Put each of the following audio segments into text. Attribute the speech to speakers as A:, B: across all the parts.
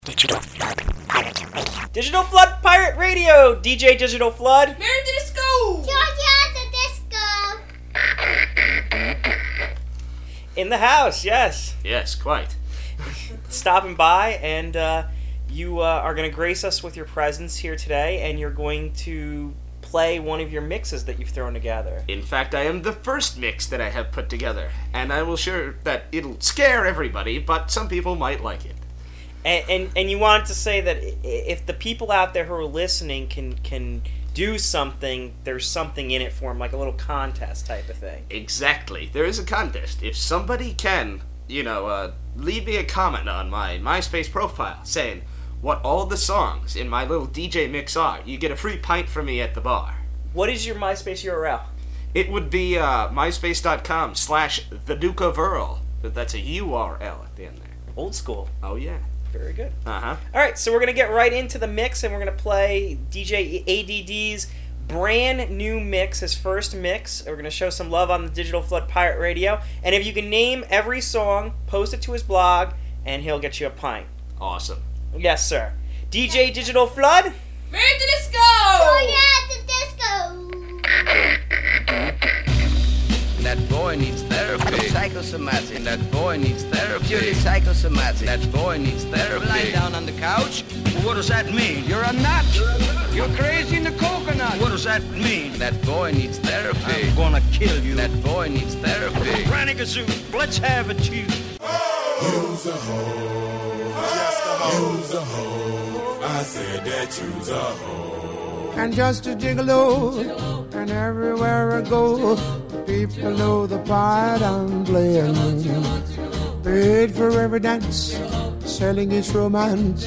A: Digital Flood Pirate Radio.
B: Digital Flood Pirate Radio! DJ Digital Flood.
C: Mary the Disco!
D: Georgia the Disco!
B: In the house, yes.
E: Yes, quite.
B: Stopping by, and you are going to grace us with your presence here today, and you're going to play one of your mixes that you've thrown together.
E: In fact, I am the first mix that I have put together, and I will sure that it'll scare everybody, but some people might like it.
B: And you wanted to say that if the people out there who are listening can do something, there's something in it for them, like a little contest type of thing.
E: Exactly. There is a contest. If somebody can, leave me a comment on my MySpace profile saying what all the songs in my little DJ mix are, you get a free pint from me at the bar.
B: What is your MySpace URL?
E: It would be myspace.com/the Duke of Earl. That's a URL at the end there.
B: Old school.
E: Oh, yeah.
B: Very good.
E: Uh-huh.
B: Alright, so we're going to get right into the mix, and we're going to play DJ ADD's brand new mix, his first mix. We're going to show some love on the Digital Flood Pirate Radio. And if you can name every song, post it to his blog, and he'll get you a pint.
E: Awesome.
B: Yes, sir. DJ Digital Flood.
C: Mary the Disco!
D: Georgia the Disco!
F: That boy needs therapy.
G: Psychosomatic.
F: That boy needs therapy.
G: Purely psychosomatic.
F: That boy needs therapy.
G: Lying down on the couch.
H: What does that mean?
G: You're a nut.
H: You're crazy in the coconut. What does that mean?
F: That boy needs therapy.
H: I'm gonna kill you.
F: That boy needs therapy.
H: Granny Gazoo, let's have it, you.
I: You's a hoe. Just a hoe. You's a hoe. I said that you's a hoe.
J: And just a gigolo, and everywhere I go, people know the part I'm playing. Paid for every dance, selling its romance.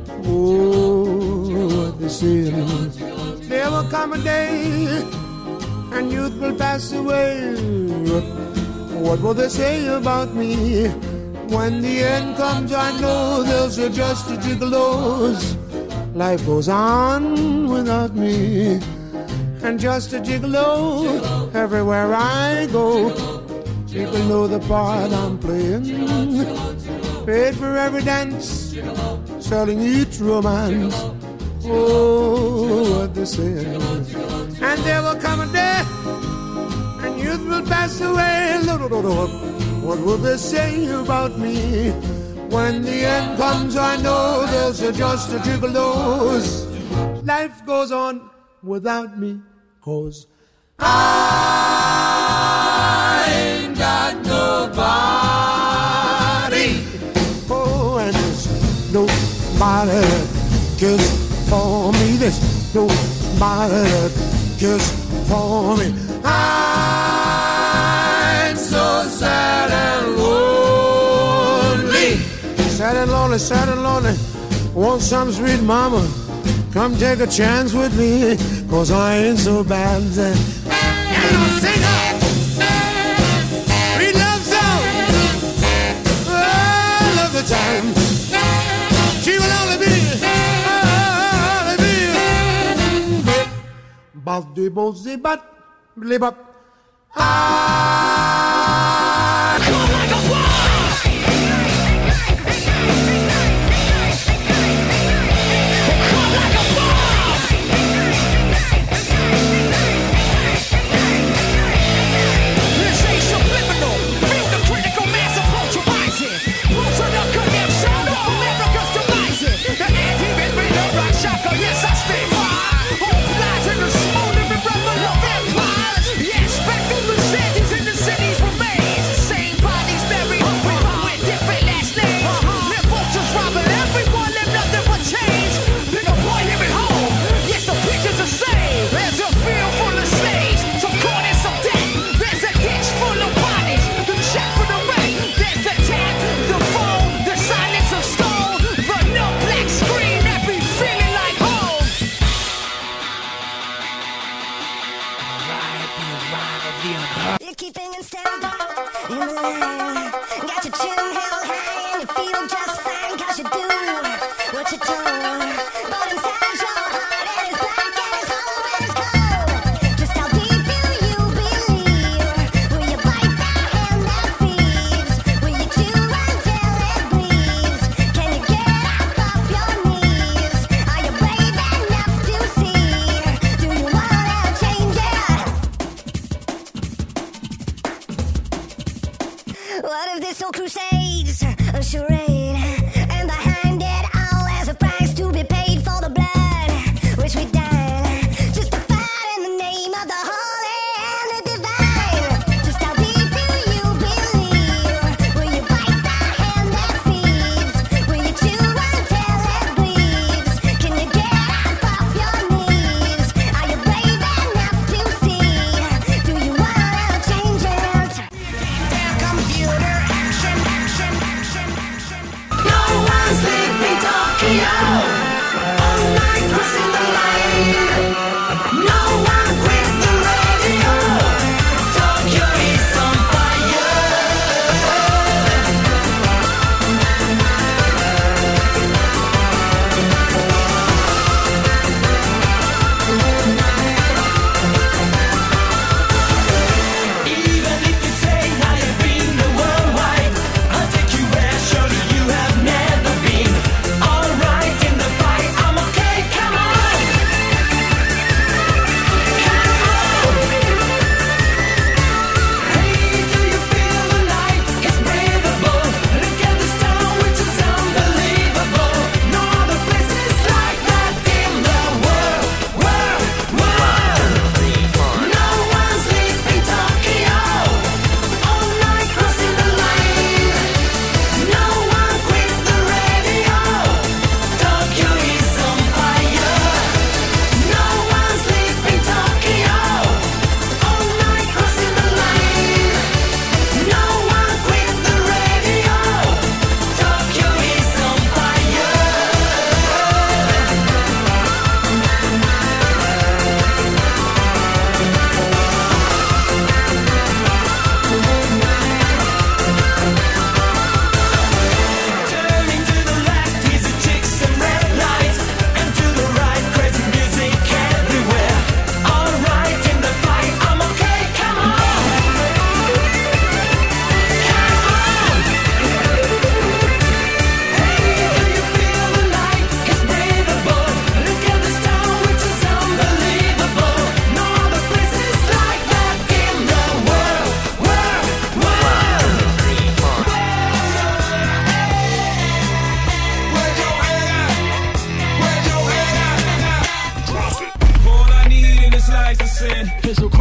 J: Oh, what they say. There will come a day, and youth will pass away. What will they say about me? When the end comes, I know they'll say just a gigolos. Life goes on without me, and just a gigolo everywhere I go. People know the part I'm playing. Paid for every dance, selling each romance. Oh, what they say. And there will come a day, and youth will pass away. What will they say about me? When the end comes, I know there's just a gigolos. Life goes on without me, 'cause I ain't got nobody. Oh, and there's nobody that cares for me. There's nobody that cares for me. I'm so sad and lonely. Sad and lonely, want some sweet mama, come take a chance with me, 'cause I ain't so bad. And I'll sing her sweet love song all of the time. She will only be but the bozy but live up.
K: Yes, I stay fire. Hope lies in the smoldering brother of empires. Yes, back through the shanties in the city's remains. Same bodies buried with different last names. Their vultures robbing everyone and nothing but change. Pick a boy here at home. Yes, the picture's the same. There's a field full of slaves, some corn and some debt. There's a ditch full of bodies. The check for the rent. There's the tap, the phone, the silence of stone. The no black screen, every feeling like home.
L: You're keeping in standby in the lane. Got your chin held high and you feel just fine, 'cause you do what you're told. But inside your heart it is black and it's hollow and it's cold. Just how deep do you believe? Will you bite that hand that feeds? Will you chew until it bleeds? Can you get out the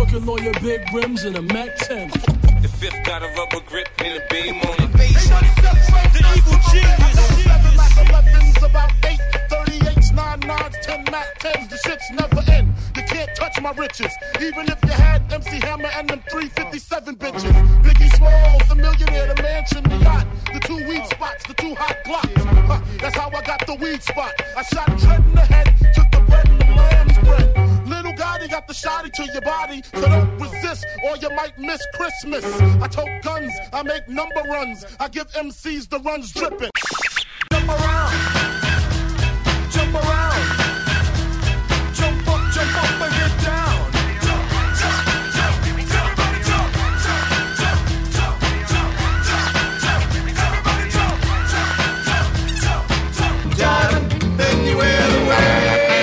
M: Looking on your big rims and a Mac 10.
N: The fifth got a rubber grip and a beam on it.
O: The evil genius. 11s, about 8, 38s, 9, 9s, 10 Mac 10s. The shit's never end. You can't touch my riches. Even if you had MC Hammer and them 357 bitches. Biggie Smalls, the millionaire, the mansion, the yacht. The 2 weed spots, the 2 hot glocks. That's how I got the weed spot. I shot Trent in the head, took the bread and the lamb's bread. Little Gotti got the shotty to your body, so don't resist or you might miss Christmas. I tote guns, I make number runs, I give MCs the runs dripping. Jump around, jump around, jump up and get down. Jump, jump, jump, everybody jump, jump, jump, jump, jump, jump, jump, everybody jump, jump, jump, jump, jump, jump, then you wear the way.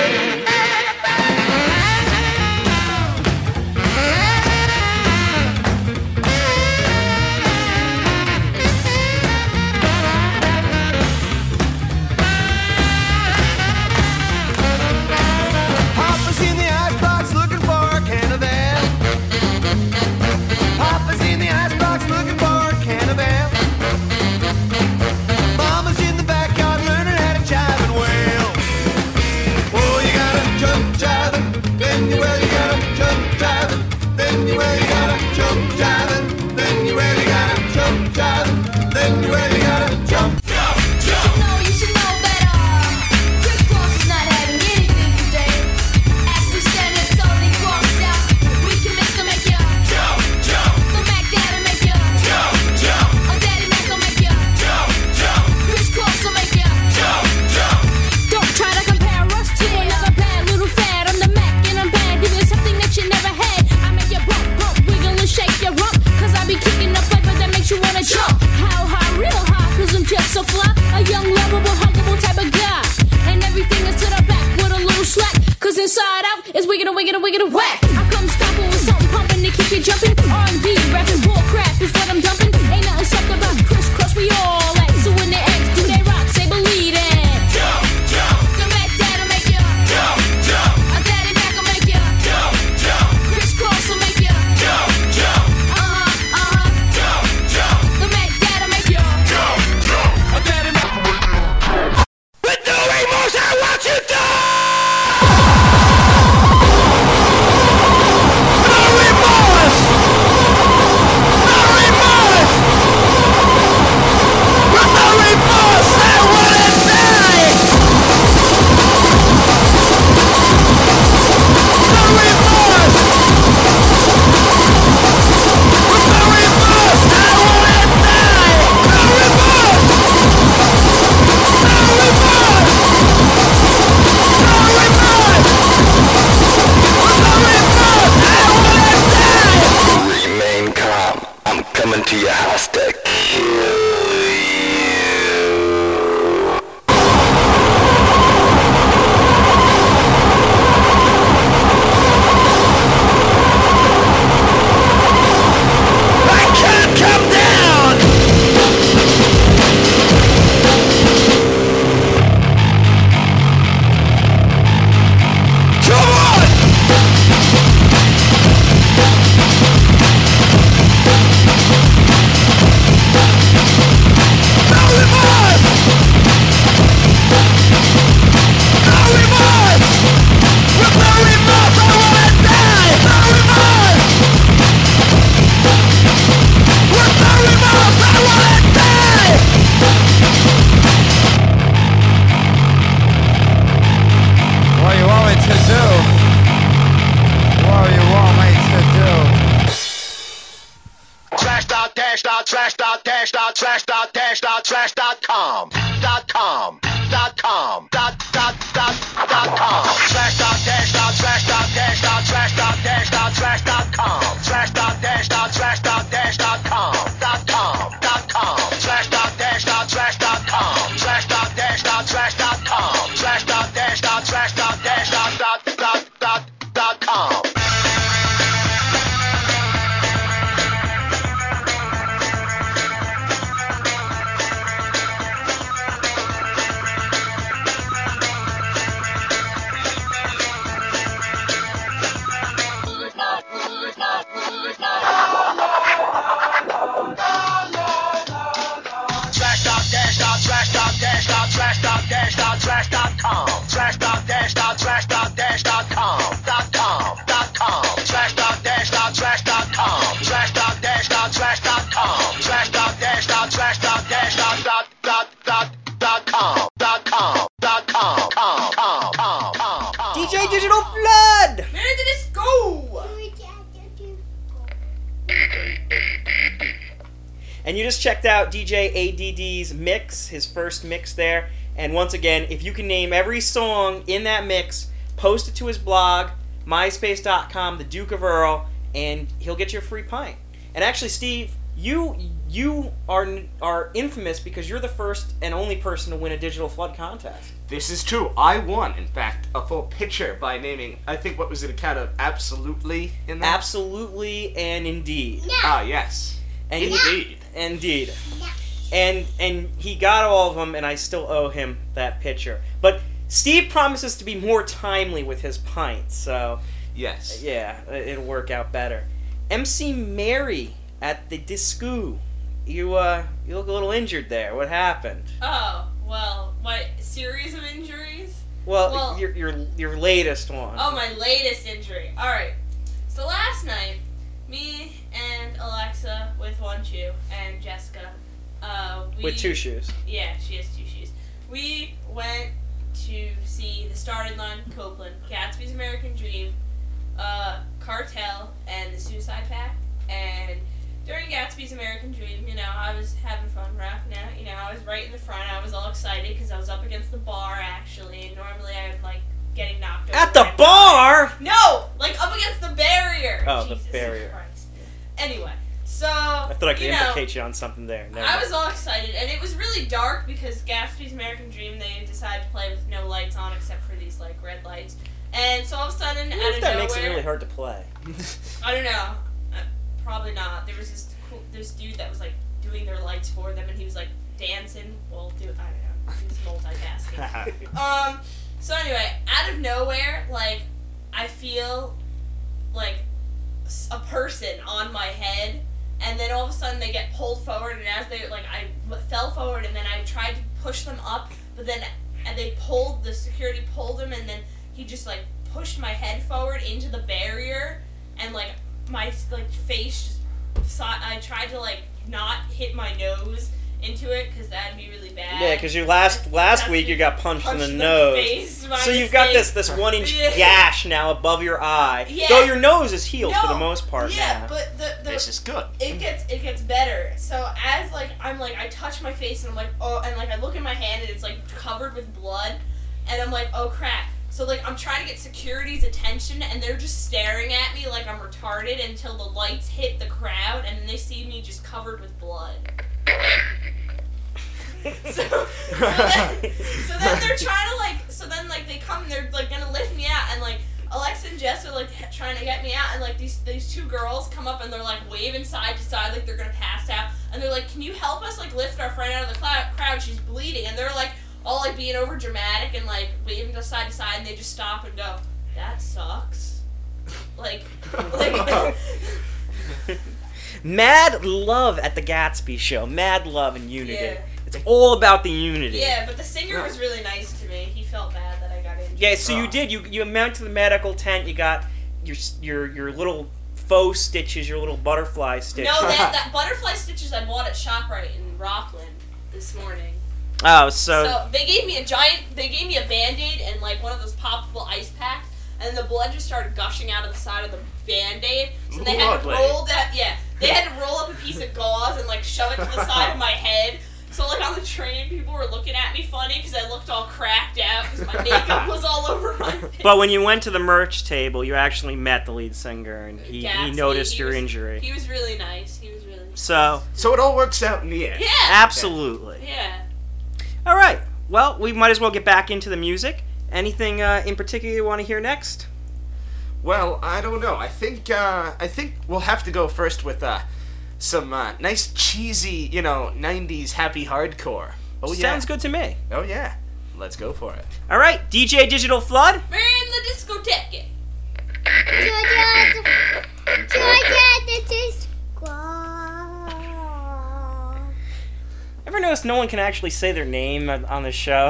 P: So fly, a young, lovable, huggable type of guy. And everything is to the back with a little slack. Cause inside out is wiggin' and whack. I come stomping with something pumping to keep you jumping. R&B, rapping, bull crap is what I'm dumping. Ain't nothing sucked about crisscross, we all like. So when the X do they rock, say believe it. Jump, jump. The Mac Dad'll make you jump, jump. A Daddy Mac will make you jump, jump. Crisscross will make you jump, jump. Jump, jump. The Mac Dad'll make you jump, jump. A Daddy Mac will make you jump. With the remorse, I want you to. To your house to kill you. I can't come down. Come on. Trash.com.
K: Slash.dash.trash.dash.com. Slash.dash.trash.dash.com. Slash.dash.trash.com. Slash.dash.trash.dash.com.
B: DJ Digital Flood!
C: Ready to disco!
B: And you just checked out DJ ADD's mix, his first mix there. And once again, if you can name every song in that mix, post it to his blog, myspace.com, The Duke of Earl, and he'll get you a free pint. And actually, Steve, you are infamous because you're the first and only person to win a Digital Flood contest.
E: This is true. I won, in fact, a full picture by naming, I think, what was it, a count of Absolutely in that?
B: Absolutely and indeed.
E: Ah, yes.
B: And
E: indeed.
B: Indeed. And he got all of them, and I still owe him that picture. But Steve promises to be more timely with his pints, so...
E: Yes.
B: Yeah, it'll work out better. MC Mary at the disco. You look a little injured there. What happened?
C: Oh, well, what series of injuries?
B: Well, your latest one.
C: Oh, my latest injury. All right. So last night, me and Alexa with one shoe and Jessica,
B: with two shoes.
C: Yeah, she has two shoes. We went to see The Starting Line, Copeland, Gatsby's American Dream, Cartel, and The Suicide Pact. And during Gatsby's American Dream, I was having fun rocking out. I was right in the front. I was all excited because I was up against the bar, actually. And normally I would, getting knocked over.
B: At the bar?
C: No! Up against the barrier!
B: Oh,
C: Jesus
B: the barrier.
C: Christ. Anyway, so...
B: I thought I could implicate you on something there.
C: I was all excited, and it was really dark because Gatsby's American Dream, they decided to play with no lights on except for these, red lights. And so all of a sudden, out of nowhere...
B: That makes it really hard to play.
C: I don't know. Probably not. There was this dude that was, doing their lights for them, and he was, dancing while I don't know. He was multitasking. So anyway, out of nowhere, I feel, a person on my head, and then all of a sudden they get pulled forward, and as they, I fell forward, and then I tried to push them up, but then the security pulled him, and then he just, pushed my head forward into the barrier, and, my, face just, I tried to, not hit my nose into it, because that'd be really bad.
B: Yeah, because last week you got punched in the nose. So you've got this 1-inch gash now above your eye.
C: Yeah.
B: Though your nose is healed for the most part now.
C: Yeah, but
E: this is good.
C: It gets better. So as I touch my face and I'm like, oh, and I look at my hand and it's covered with blood, and I'm like, oh crap. So I'm trying to get security's attention, and they're just staring at me like I'm retarded until the lights hit the crowd, and then they see me just covered with blood. so then they're trying to so then they come and they're gonna lift me out, and Alexa and Jess are trying to get me out, and these two girls come up and they're waving side to side like they're gonna pass out, and they're like, can you help us lift our friend out of the crowd, she's bleeding, and they're all being over dramatic and waving to side, and they just stop and go, that sucks.
B: Mad love at the Gatsby show. Mad love and unity.
C: Yeah.
B: It's all about the unity.
C: Yeah, but the singer was really nice to me. He felt bad that I got injured.
B: Yeah, so you did. You went to the medical tent. You got your little faux stitches, your little butterfly stitches.
C: No, that butterfly stitches I bought at ShopRite in Rockland this morning.
B: Oh, so
C: they gave me a Band-Aid and one of those poppable ice packs, and the blood just started gushing out of the side of the Band-Aid. So they had to roll that. Yeah, they had to roll up a piece of gauze and shove it to the side of my head. So on the train, people were looking at me funny because I looked all cracked out because my makeup was all over my face.
B: But when you went to the merch table, you actually met the lead singer, and he noticed your injury.
C: He was really nice.
B: So
E: it all works out in the end.
C: Yeah.
B: Absolutely.
C: Yeah.
B: All right. Well, we might as well get back into the music. Anything in particular you want to hear next?
E: Well, I don't know. I think we'll have to go first with some nice cheesy, 90s happy hardcore. Oh yeah.
B: Sounds good to me.
E: Oh yeah. Let's go for it.
B: All right, DJ Digital Flood.
C: We're in the discotheque.
B: Ever notice no one can actually say their name on the show?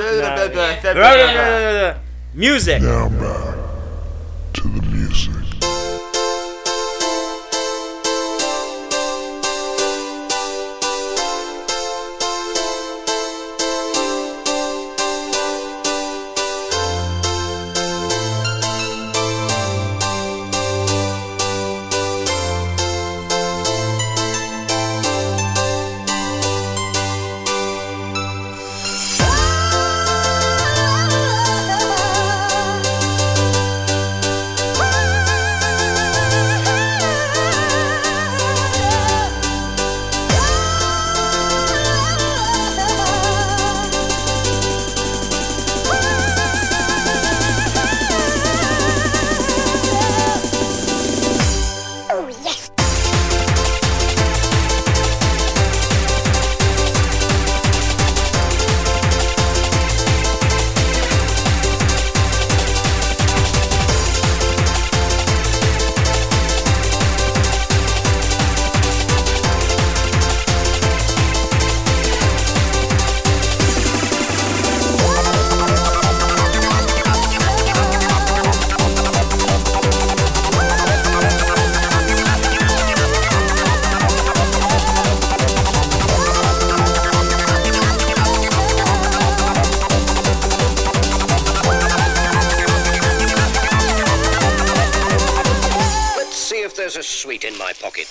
C: No.
B: Music.
I: Now back to the music.
Q: There's a sweet in my pocket.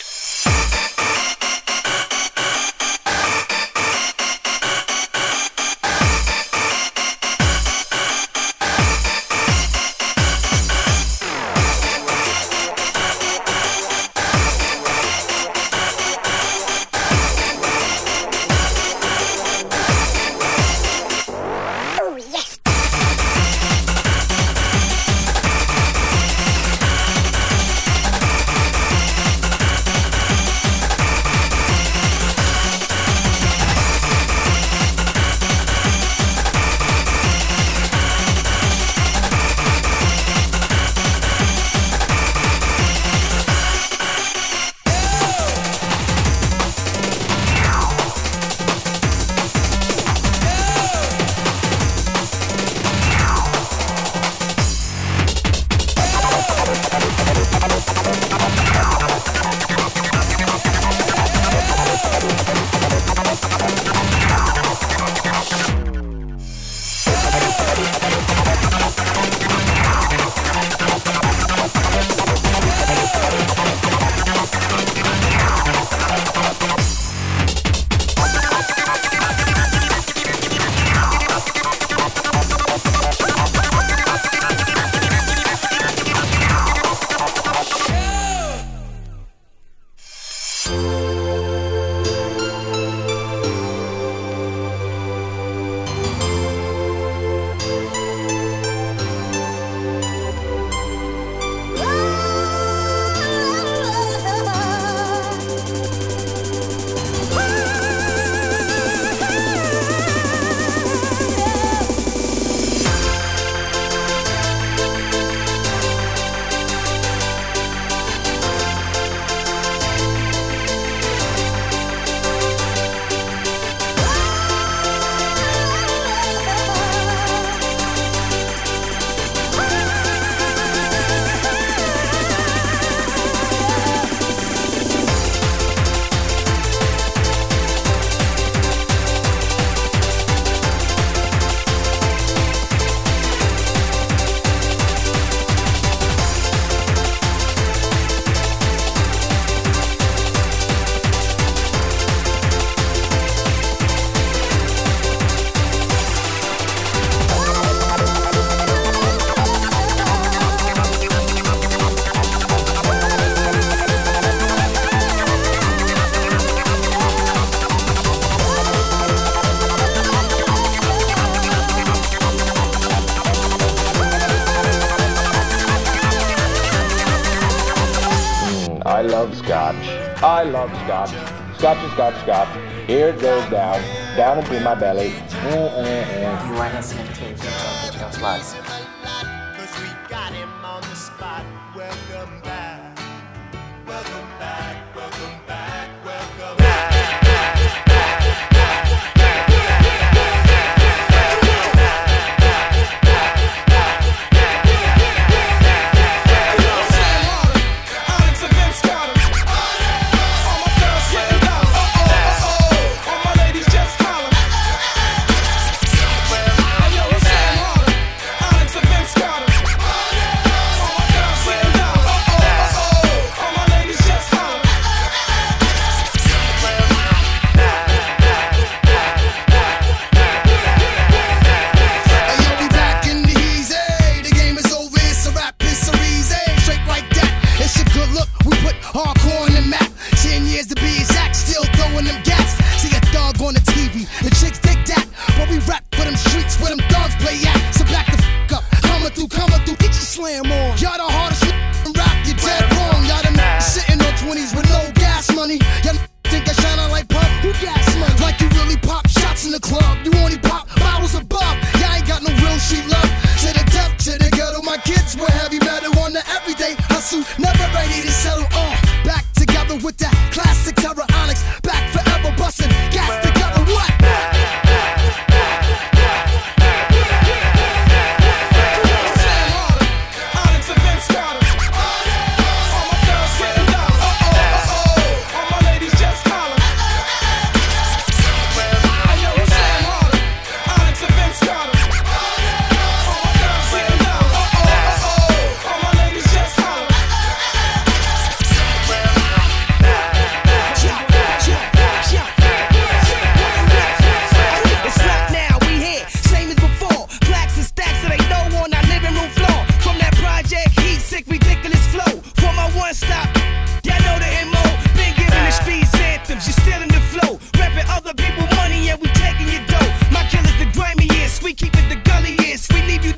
R: I love scotch. I love scotch. Scotch is scotch, scotch. Here it goes down, down into my belly.
S: You are listening to Digital Slugs.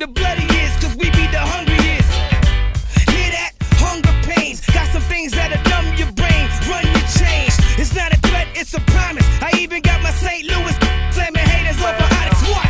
K: the bloodiest, cause we be the hungriest. Hear that? Hunger pains. Got some things that'll numb your brain, run your change. It's not a threat, it's a promise. I even got my St. Louis slamming haters off of Onyx Watch.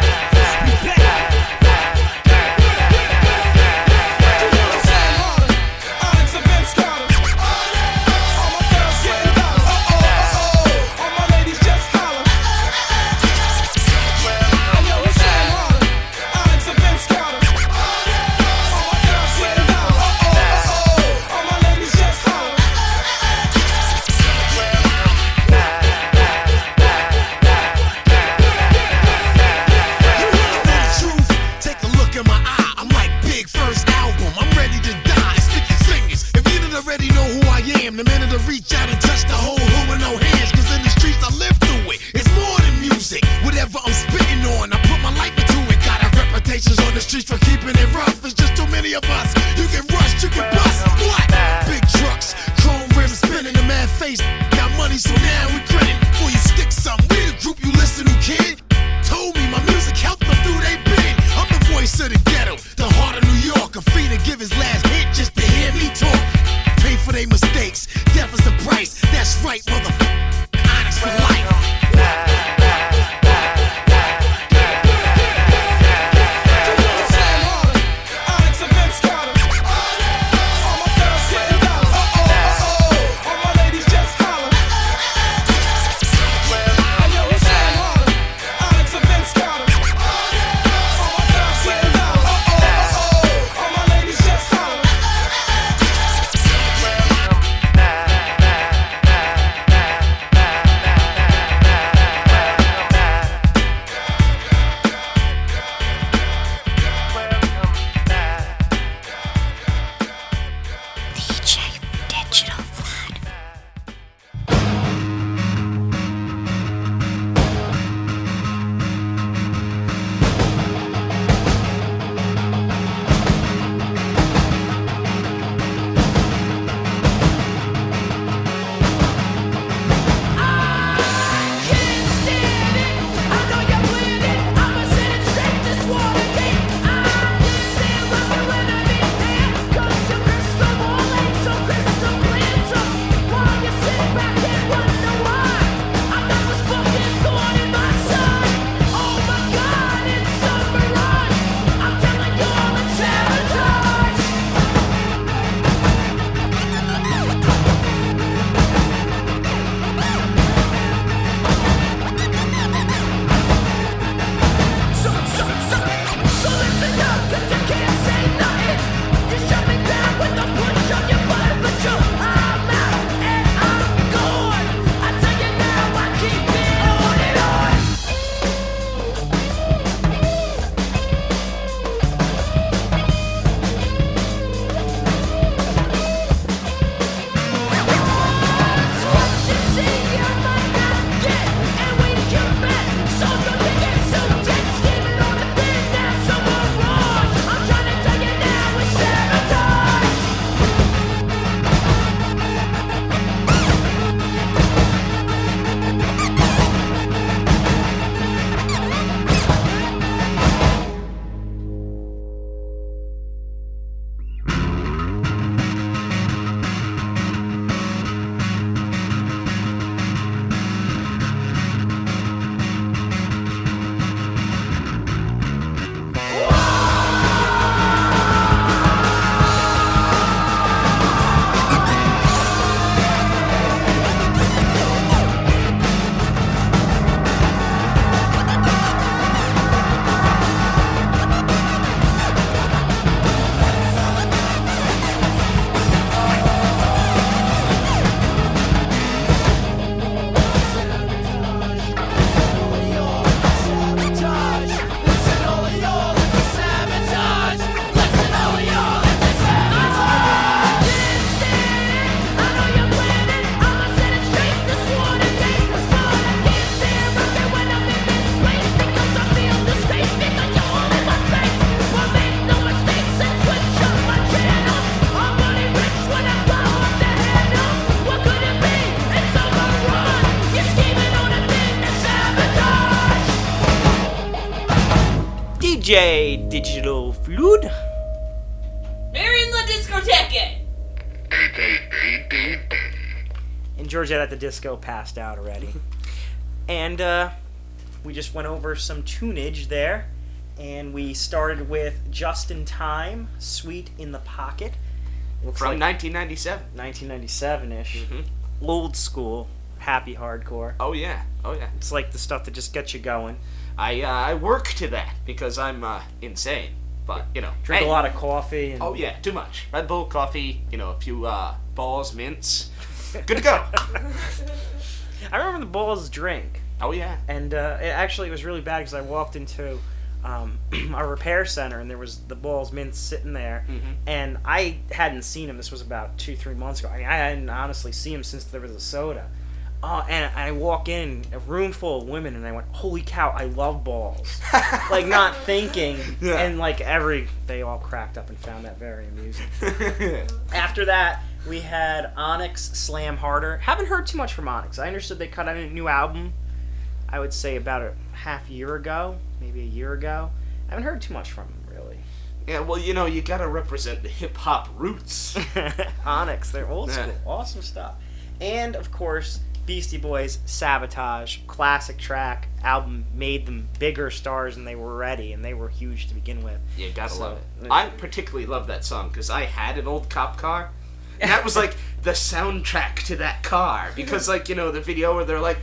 O: The minute to reach out and touch the whole hood with no hands. Cause in the streets I live through it. It's more than music. Whatever I'm spitting on, I put my life into it. Got our reputations on the streets for keeping it rough. There's just too many of us. You get rushed, you get bust. What? Big trucks, chrome rims spinning, a mad face. Got money, so now we grinning. Before you stick something, we the group you listen to, kid. Told me my music helped them through they bid. I'm the voice of the ghetto, the heart of New York. A fee to give his last hit just to hear me talk. Pay for their mistakes, death is the price. That's right, motherfucker. Onyx for life. Onyx and Vince Carter.
B: DJ Digital Flood.
C: Marion La Discoteque.
B: And Georgette at the Disco passed out already. And we just went over some tunage there. And we started with Just in Time, Sweet in the Pocket. Looks
E: From
B: like
E: 1997.
B: 1997-ish. Old school, happy hardcore.
E: Oh yeah.
B: It's like the stuff that just gets you going.
E: I work to that because I'm insane. But, you know.
B: Drink a lot of coffee. And
E: Oh yeah, too much. Red Bull, coffee, you know, a few balls, mints. Good to go.
B: I remember the Balls drink.
E: Oh yeah.
B: And it was really bad because I walked into a repair center and there was the Balls mints sitting there, and I hadn't seen him. This was about 2-3 months ago. I mean, I hadn't honestly seen him since there was a soda. And I walk in a room full of women and I went, holy cow, I love Balls. Like, not thinking.
E: Yeah.
B: And like they all cracked up and found that very amusing. After that, we had Onyx Slam Harder. Haven't heard too much from Onyx. I understood they cut out a new album, I would say about a half year ago, maybe a year ago. I haven't heard too much from them, really.
E: Yeah, well, you know, you gotta represent the hip-hop roots.
B: Onyx, they're old school. Awesome stuff. And, of course, Beastie Boys, Sabotage, classic track, album made them bigger stars than they were already, and they were huge to begin with.
E: You gotta love it. I particularly love that song because I had an old cop car, and that was like the soundtrack to that car because, like, you know, the video where they're like,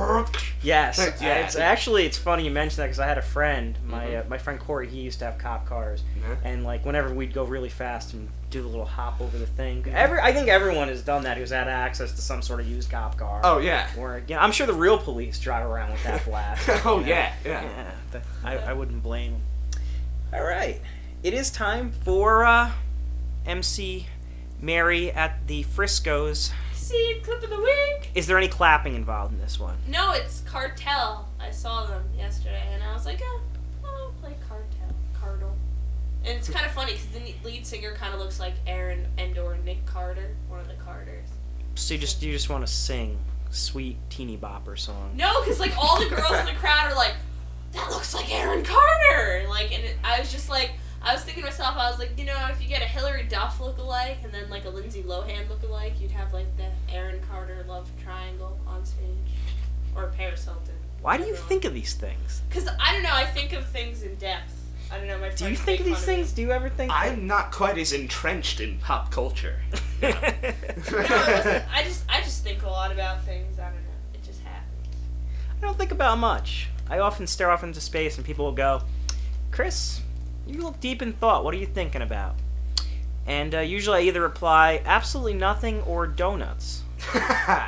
B: yes,
E: yeah.
B: It's funny you mention that because I had a friend, my friend Corey. He used to have cop cars, and like whenever we'd go really fast and do the little hop over the thing, I think everyone has done that who's had access to some sort of used cop car.
E: Oh yeah.
B: Or again, I'm sure the real police drive around with that blast.
E: Oh
B: you know?
E: yeah.
B: I wouldn't blame them. All right, it is time for MC Mary at the Frisco's.
C: See, clip of the week.
B: Is there any clapping involved in this one?
C: No, it's Cartel. I saw them yesterday, and I was like, I'll play Cardinal. And it's kind of funny because the lead singer kind of looks like Aaron and/or Nick Carter, one of the Carters.
B: So you just want to sing sweet teeny bopper song?
C: No, because like all the girls in the crowd are like, that looks like Aaron Carter. Like, and I was just like. I was thinking to myself, I was like, you know, if you get a Hillary Duff lookalike and then like a Lindsay Lohan lookalike, you'd have like the Aaron Carter love triangle on stage. Or Paris Hilton.
B: Why do you think of these things?
C: Because, I don't know, I think of things in depth. I don't know, my friends
B: Do you think of these things? Do you ever think?
E: I'm not quite as entrenched in pop culture.
C: No, I just think a lot about things. I don't know. It just happens.
B: I don't think about much. I often stare off into space and people will go, Chris, you look deep in thought. What are you thinking about? And usually I either reply, absolutely nothing or donuts.
C: I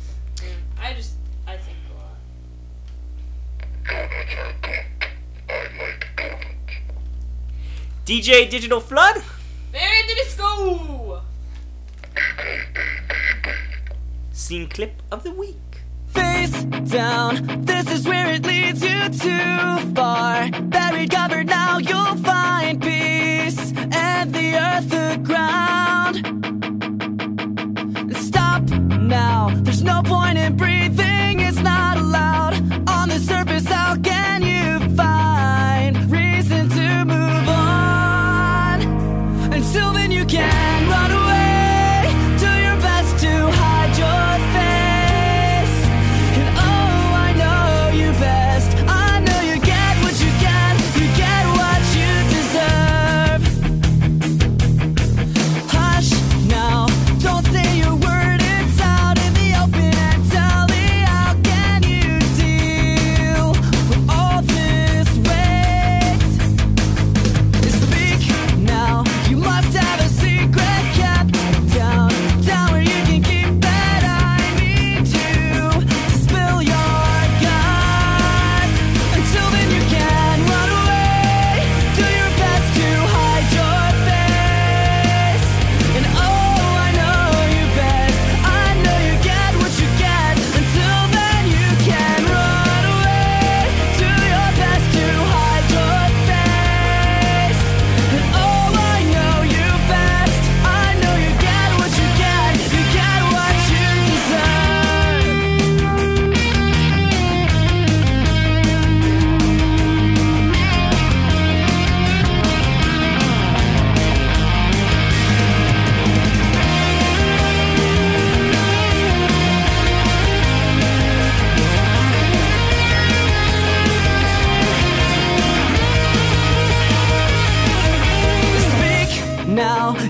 C: think a lot.
B: DJ Digital Flood?
C: Mary the Disco!
B: Scene clip of the week.
K: Face down, this is where it leads you too far. Buried, covered, now you'll find peace. And the earth, the ground. Stop now, there's no point in breathing, it's not allowed. On the surface, how can you find reason to move on? Until then you can run away, do your best to hide your face. Best. I know you get what you get what you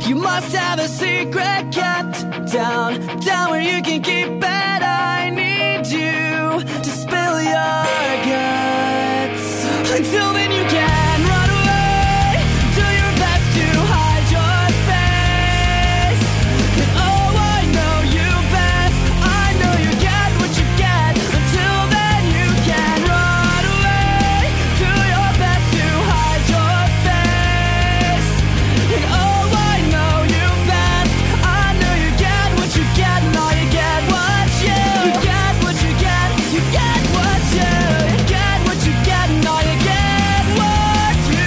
K: You must have a secret kept down where you can keep it. I need you to spill your guts. Until then you can run away. Do your best to hide your face. And oh, I know you best. I know you get what you get. Until then you can run away. Do your best to hide your face. And oh, I know you best. I know you get what you get. And all you get what you get what you get. You get what you get what you get. And all you get what you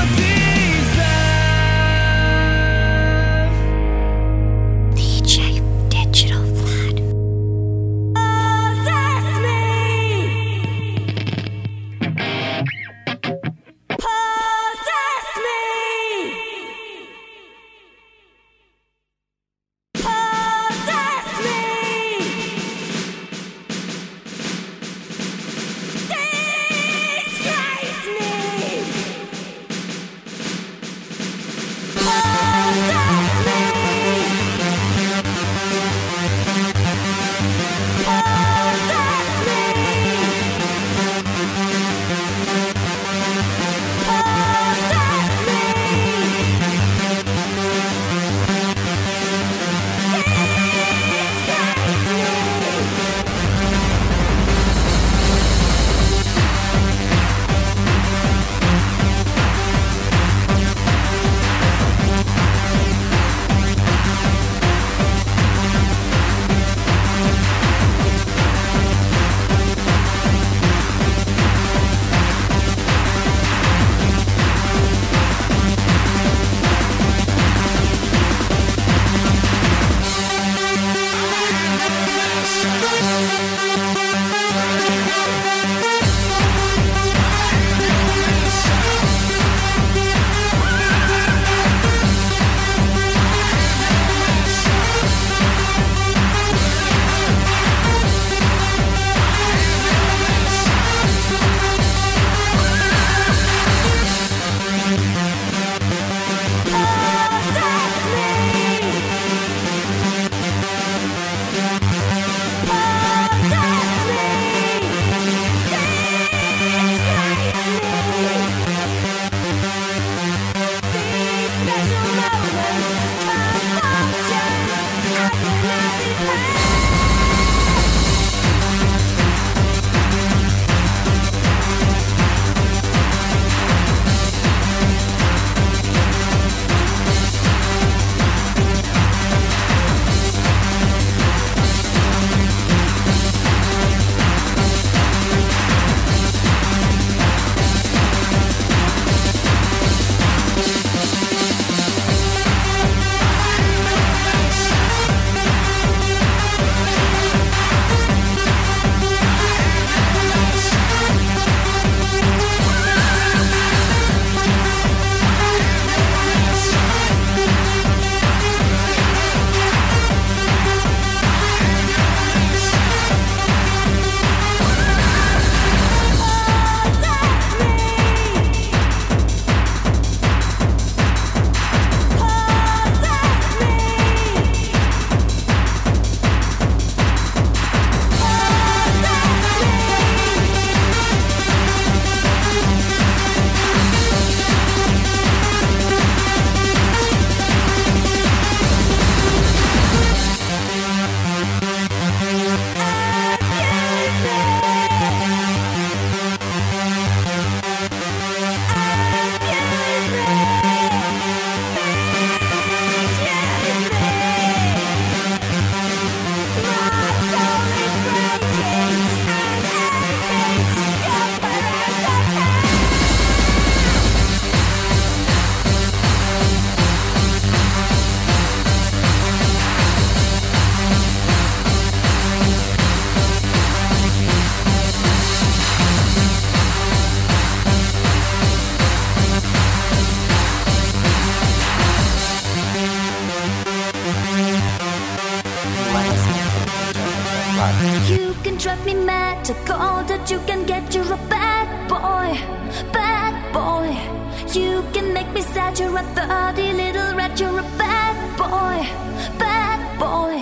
K: deserve.
L: DJ Digital Flood.
K: Possess me. Possess me. Possess me. Disgrace me. Possess me.
L: You can drive me mad to call that you can get you're a bad boy, bad boy. You can make me sad, you're a dirty little rat, you're a bad boy, bad boy.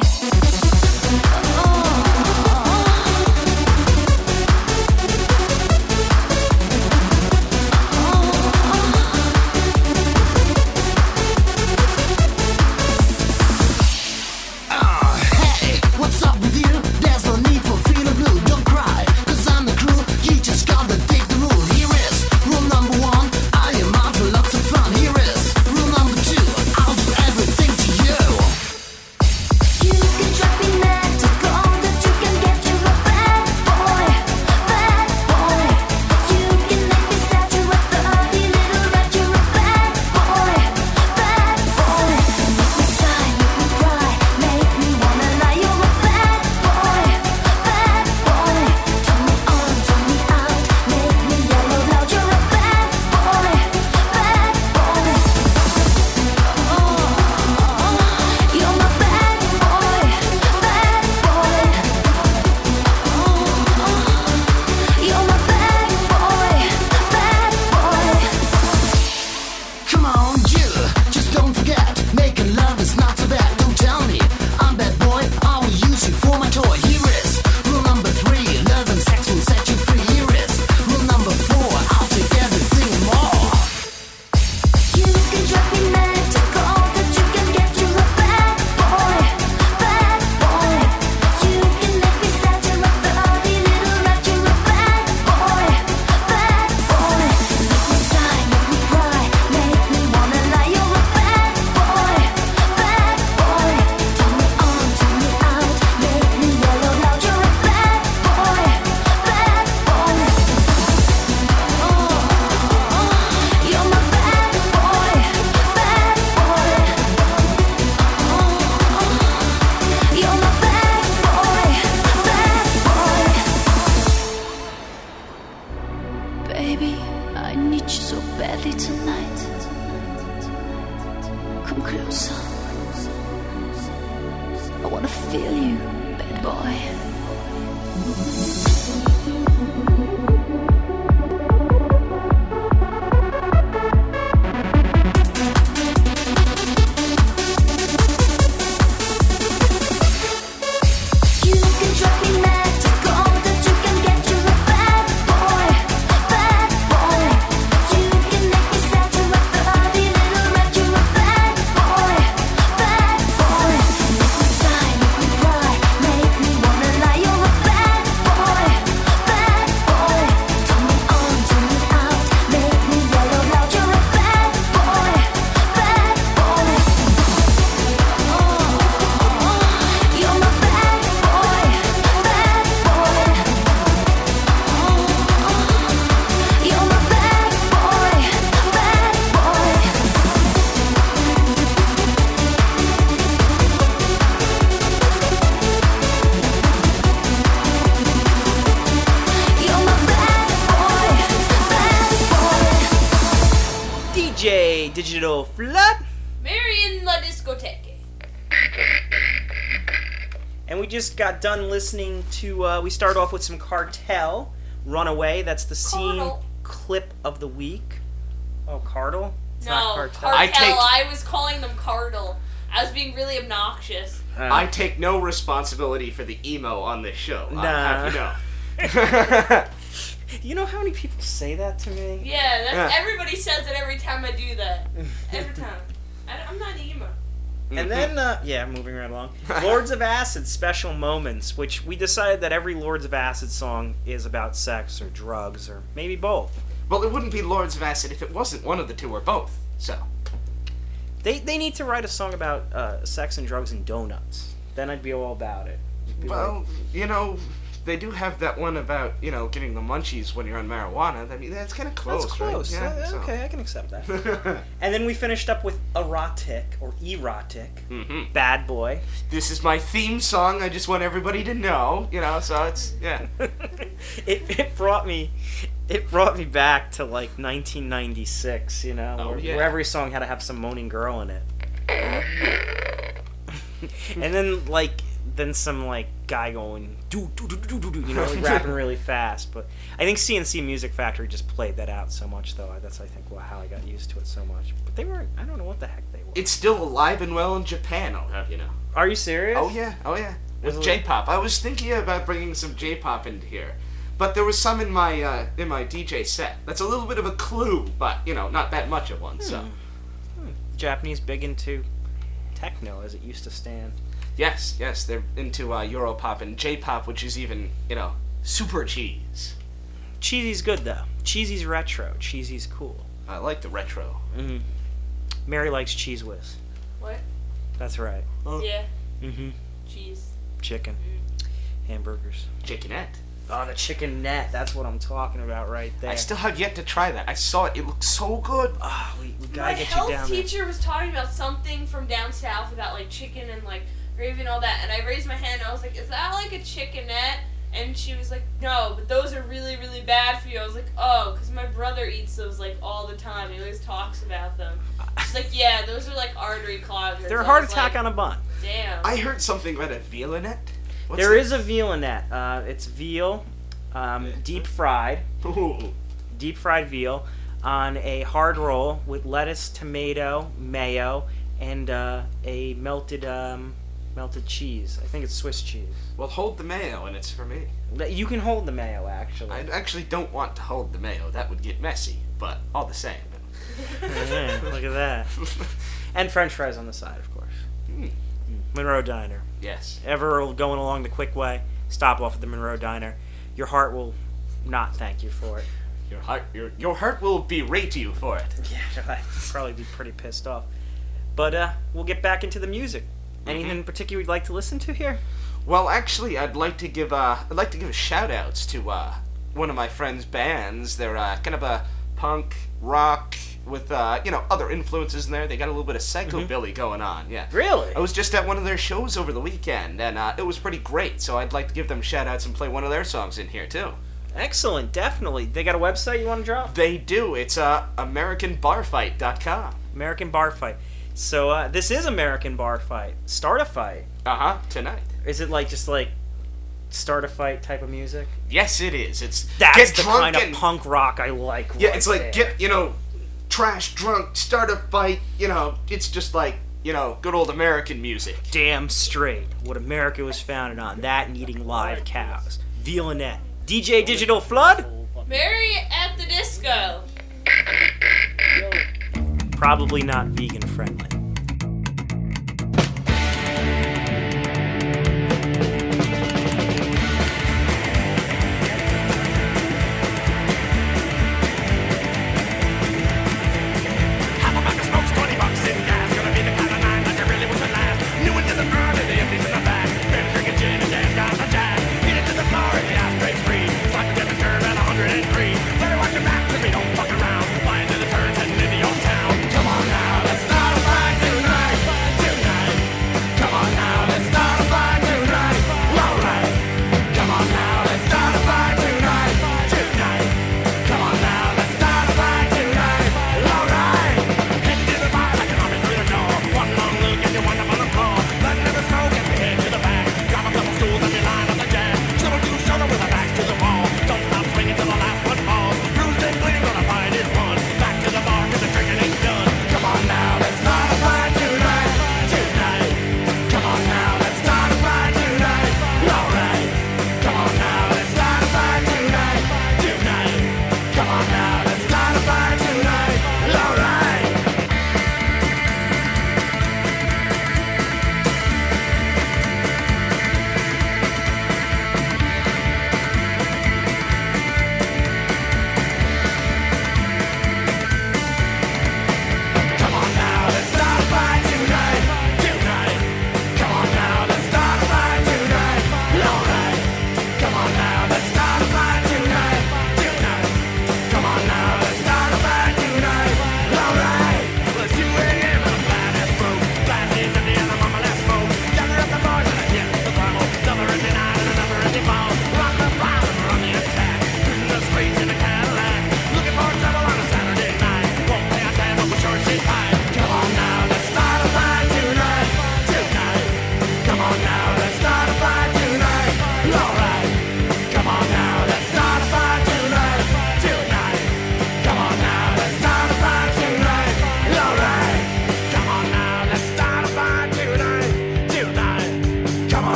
K: Hey, what's up with you? There's no need for feeling blue. Don't cry, 'cause I'm the crew. You just gotta take the rule. Here is rule number 1. I am out for lots of fun. Here is rule number 2. I'll do everything to you.
L: You can drive me mad to go that you can get you a bad boy, bad boy. You can make me sad, you're a dirty little rat, you're a bad boy, bad boy. Make me sigh, make me cry, make me wanna lie, you're a bad boy, bad boy. Turn me on, turn me out, make me yell out loud, you're a bad boy, bad boy. You're my bad boy, bad boy. You're my bad boy, bad boy.
K: Come on, you. Just don't forget, making love is not so bad. Don't tell me I'm bad boy. I will use you for my toy. Here is rule number 3. Love and sex will set you free. Here is rule number 4. I'll take everything and more.
L: You can drive me mad to go that you can get you a bad boy, bad boy. You can make me sad, you're a dirty little rat, you're a bad boy, bad boy. Make me sigh, make me cry, make me wanna lie, you're a bad boy, bad boy. Turn me on, turn me out, make me yell out loud, you're a bad boy, bad boy. You're my bad boy, bad boy. You're my bad boy, bad boy. Baby, I need you so badly tonight. Come closer. I wanna feel you, bad boy. You can drive me mad to go that you can get you a bad boy, bad boy. You can make me sad, you're a dirty little rat, you're a bad boy, bad boy. Make me sigh, make me cry, make me wanna lie, you're a bad boy, bad boy. Turn me on, turn me out, make me yell out loud, you're a bad boy, bad boy. You're my bad boy, bad boy. You're my bad boy, bad boy. You're my bad boy, bad boy.
B: DJ Digital Flood.
C: Mary in la discoteque.
B: And we just got done listening to, we started off with some Cartel, Runaway. That's the scene
C: Cartel.
B: clip of the week. Oh, Cardle? It's
C: No,
B: not Cartel.
C: Cartel. I was calling them Cardle. I was being really obnoxious.
E: I take no responsibility for the emo on this show.
B: Nah.
E: I'll have you know.
B: You know how many people say that to me?
C: Yeah, that's,
E: Yeah.
C: everybody says it every time I do that. Every time. I'm not emo.
B: And then, moving right along. Lords of Acid Special Moments, which we decided that every Lords of Acid song is about sex or drugs or maybe both.
E: Well, it wouldn't be Lords of Acid if it wasn't one of the two or both, so.
B: They need to write a song about sex and drugs and donuts. Then I'd be all about it.
E: Well, you know, they do have that one about, you know, getting the munchies when you're on marijuana. I mean, that's kind of close,
B: That's close.
E: right? Yeah, so.
B: Okay, I can accept that. And then we finished up with Erotic, or Erotic,
E: Mm-hmm.
B: Bad Boy.
E: This is my theme song. I just want everybody to know, you know, so it's, yeah.
B: It brought me back to like 1996, you know, where every song had to have some moaning girl in it. And then some like guy going do do do do do do, you know, like rapping really fast. But I think CNC Music Factory just played that out so much, though. That's I think how I got used to it so much. But they weren't. I don't know what the heck they were.
E: It's still alive and well in Japan. I'll have you know.
B: Are you serious?
E: Oh yeah. With J-pop, I was thinking about bringing some J-pop into here, but there was some in my DJ set. That's a little bit of a clue, but you know, not that much of one. So,
B: Japanese big into techno as it used to stand.
E: Yes, they're into Europop and J-pop, which is even, you know, super cheese.
B: Cheesy's good though. Cheesy's retro. Cheesy's cool.
E: I like the retro.
B: Mm-hmm. Mary likes Cheese Whiz.
C: What?
B: That's right.
C: Yeah.
B: Mm-hmm.
C: Cheese.
B: Chicken. Hamburgers.
E: Chickenette.
B: Oh, the chickenette. That's what I'm talking about right there.
E: I still have yet to try that. I saw it. It looked so good.
B: Oh, we gotta get you down there.
C: My health teacher was talking about something from down south about like chicken and like gravy and all that, and I raised my hand and I was like, is that like a chickenette? And she was like, no, but those are really, really bad for you. I was like, oh, because my brother eats those like all the time. He always talks about them. She's like, yeah, those are like artery cloggers.
B: They're a heart attack on a bun.
C: Damn.
E: I heard something about a vealinette.
B: There is a vealinette. It's veal, deep fried.
E: Ooh.
B: Deep fried veal on a hard roll with lettuce, tomato, mayo, and a melted cheese. I think it's Swiss cheese.
E: Well, hold the mayo, and it's for me.
B: You can hold the mayo, actually.
E: I actually don't want to hold the mayo. That would get messy, but all the same.
B: Yeah, look at that. And French fries on the side, of course. Monroe Diner.
E: Yes.
B: Ever going along the quick way, stop off at the Monroe Diner. Your heart will not thank you for it.
E: Your heart will berate you for it.
B: Yeah, I'd probably be pretty pissed off. But we'll get back into the music. Anything in particular you'd like to listen to here?
E: Well, actually, I'd like to give shout outs to one of my friends' bands. They're kind of a punk rock with other influences in there. They got a little bit of psychobilly going on. Yeah.
B: Really?
E: I was just at one of their shows over the weekend, and it was pretty great. So I'd like to give them shout outs and play one of their songs in here too.
B: Excellent, definitely. They got a website you want to drop?
E: They do. It's AmericanBarFight.com.
B: American Bar Fight. So this is American Bar Fight. Start a fight.
E: Tonight.
B: Is it like just like start a fight type of music?
E: Yes, it is.
B: That's
E: get
B: the
E: drunk
B: kind of
E: and,
B: punk rock I like.
E: Yeah,
B: right
E: it's like
B: there.
E: get trash drunk, start a fight. It's just like good old American music.
B: Damn straight. What America was founded on. That and eating live cows. Vealinette. DJ Digital Flood.
C: Mary at the Disco.
B: Probably not vegan friendly.
K: Better watch your back, 'cause we don't fuck around. Flying to the turns, heading into your town. Come on now, let's start a fight.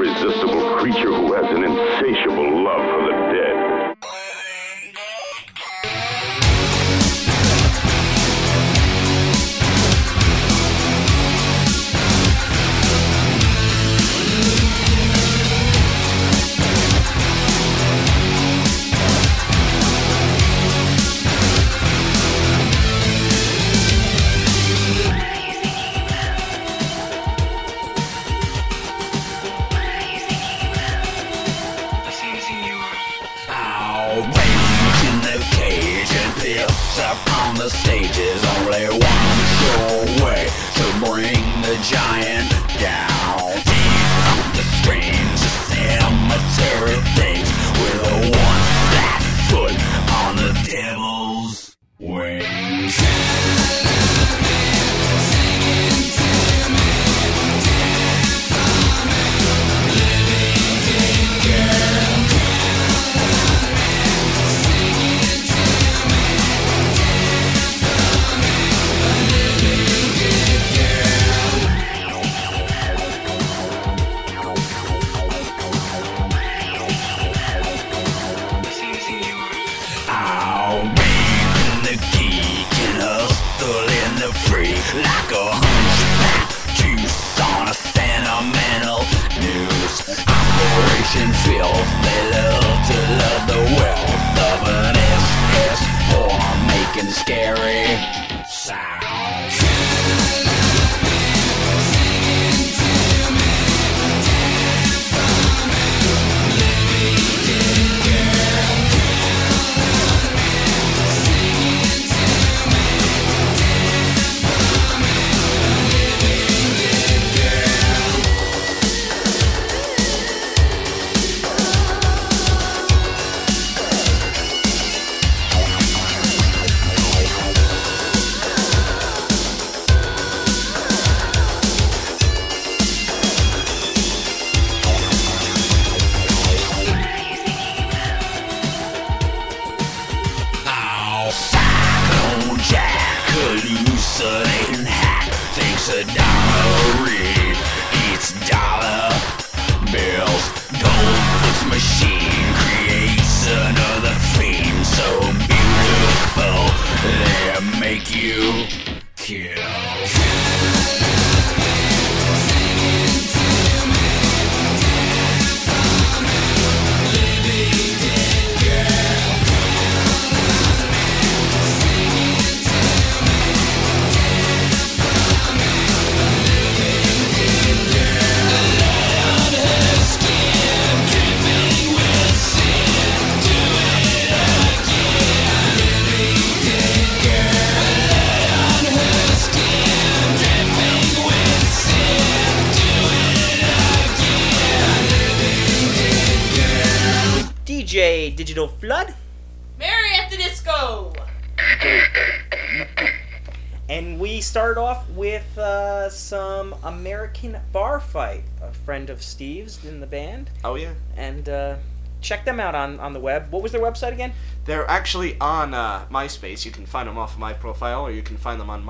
T: irresistible creature who has an insatiable love for the dead.
K: On the stage is only one sure way to bring the giant down. Deep on the strange cemetery things with a one flat foot on the devil's wings. Like a hunchback juice on a sentimental news operation filth. They love to love the wealth of an SS form making scary sounds. Hallucinating hack thinks a dollar read eats dollar bills. Goldfoot's machine creates another theme so beautiful they make you kill.
B: DJ Digital Flood.
C: Mary at the Disco.
B: And we start off with some American Bar Fight, a friend of Steve's in the band.
E: Oh, yeah.
B: And check them out on the web. What was their website again?
E: They're actually on MySpace. You can find them off of my profile, or you can find them on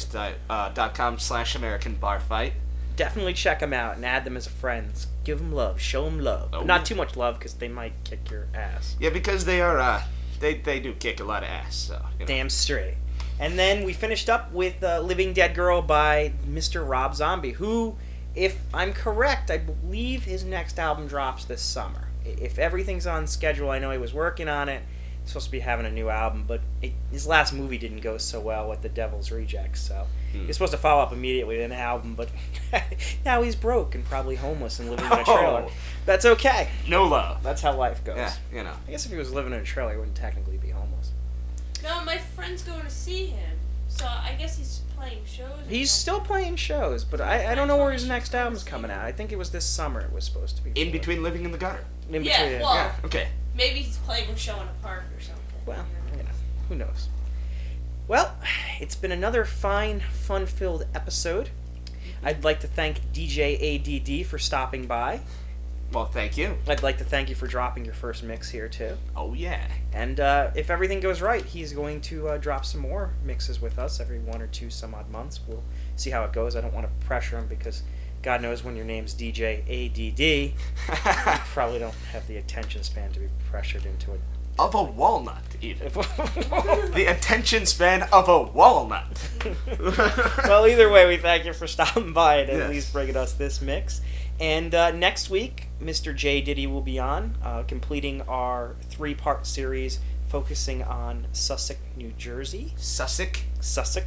E: myspace.com/AmericanBarFight.
B: Definitely check them out and add them as a friend. Give them love. Show them love. But not too much love, because they might kick your ass.
E: Yeah, because they are, they do kick a lot of ass, so. You know.
B: Damn straight. And then we finished up with Living Dead Girl by Mr. Rob Zombie, who, if I'm correct, I believe his next album drops this summer. If everything's on schedule, I know he was working on it. He's supposed to be having a new album, but his last movie didn't go so well with The Devil's Rejects, so he was supposed to follow up immediately with an album, but now he's broke and probably homeless and living in a trailer. That's okay.
E: No love.
B: That's how life goes.
E: Yeah, you know.
B: I guess if he was living in a trailer, he wouldn't technically be homeless.
C: No, my friend's going to see him, so I guess he's playing shows.
B: He's still playing shows, but I don't know where his next album's coming out. I think it was this summer it was supposed to be.
E: In between Living in the Gutter.
B: In between,
C: yeah, well,
E: yeah, okay.
C: Maybe he's playing a show in a park or something.
B: Well, you know, who knows? Well, it's been another fine, fun-filled episode. I'd like to thank DJ ADD for stopping by.
E: Well, thank you.
B: I'd like to thank you for dropping your first mix here, too.
E: Oh, yeah.
B: And if everything goes right, he's going to drop some more mixes with us every 1 or 2 some odd months. We'll see how it goes. I don't want to pressure him because God knows when your name's DJ ADD, you probably don't have the attention span to be pressured into it.
E: Of a walnut, even. The attention span of a walnut.
B: Well, either way, we thank you for stopping by and at least bringing us this mix. And next week, Mr. J. Diddy will be on, completing our 3-part series focusing on Sussex, New Jersey.
E: Sussex?
B: Sussex.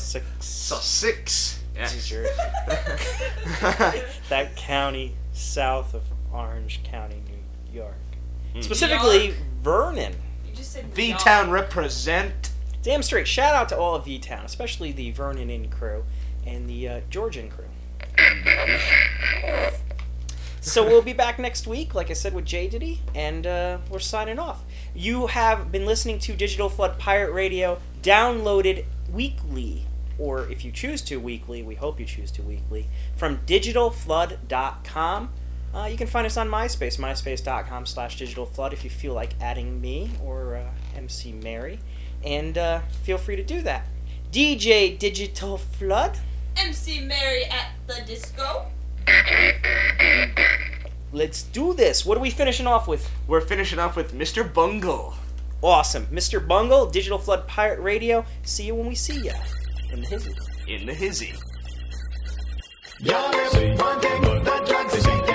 E: Yes.
B: New Jersey. That county south of Orange County, New York. Specifically, Vernon.
C: You just said
E: V-Town represent.
B: Damn straight. Shout out to all of V-Town, especially the Vernon Inn crew and the Georgian crew. So we'll be back next week, like I said, with J. Diddy, and we're signing off. You have been listening to Digital Flood Pirate Radio, downloaded weekly, or if you choose to weekly, we hope you choose to weekly, from digitalflood.com. You can find us on MySpace, myspace.com/digitalflood if you feel like adding me or MC Mary. And feel free to do that. DJ Digital Flood.
C: MC Mary at the disco.
B: Let's do this. What are we finishing off with?
E: We're finishing off with Mr. Bungle.
B: Awesome. Mr. Bungle, Digital Flood Pirate Radio. See you when we see ya. In the hizzy.
E: In the hizzy.
K: Y'all, one thing, the drugs is